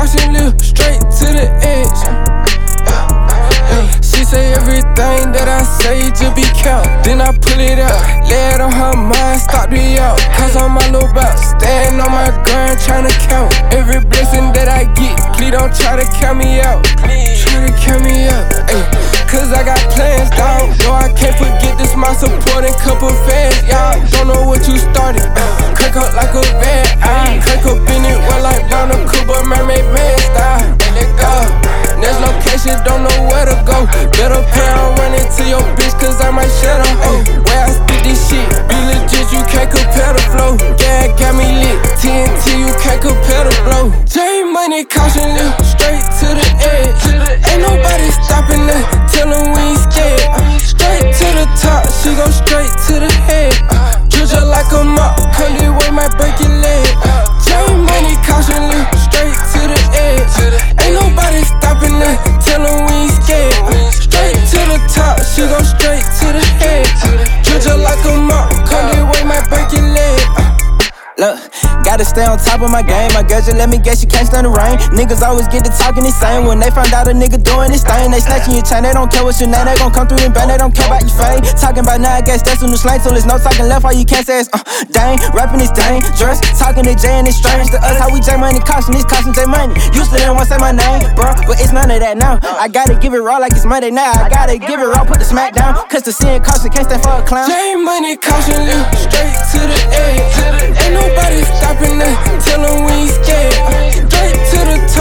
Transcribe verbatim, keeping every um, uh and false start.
caution, live straight to the edge. She say everything that I say just be count. Then I pull it out, lay it on her mind, stop me out. Cause I'm all about staying on my grind, tryna count every blessing that I get. Please don't try to count me out. Try to count me out. Ay. Cause I got plans, dog. No, I can't forget this, my support and couple fans. Y'all don't know what you started. Uh, crank up like a van. I crank up in it well like Donna Cooper, mermaid man style. Let go. Next location, don't know where to go. Better pay on running to your bitch, cause I might shut her. Hey, where I spit this shit, be legit, you can't compare the flow. Yeah, got me lit. T N T, you can't compare the blow. J Money, caution, live straight to the edge. Ain't nobody stopping us, tell them we ain't scared. Uh, straight to the top, she go straight to the head. Uh, drill just like a mop, come this way, might break your leg. Uh, J Money, caution, live straight to the edge. Ain't nobody stopping us, tell them we ain't scared. Uh, straight to the top, she go straight to the head. Uh, drill just like a mop, come this way, might break your leg. Uh, Look, gotta stay on top of my game. My girl just let me guess, you can't stand the rain. Niggas always get to talking the same. When they find out a nigga doing this thing, they snatching your chain. They don't care what's your name. They gon' come through and bang. They don't care about your fame. Talking about now, I guess that's a new slang. So there's no talking left, all you can't say is uh, dang. Rapping is dangerous. Talking to Jay and it's strange to us. How we J Money caution, this caution J Money. Used to didn't want to say my name, bro, but it's none of that now. I gotta give it raw like it's Monday now. I gotta give it raw, put the smack down. Cause the sin caution can't stand for a clown. J Money, caution, live straight to the edge. Ain't nobody stopping us, tell them we ain't scared. Uh, straight to the top.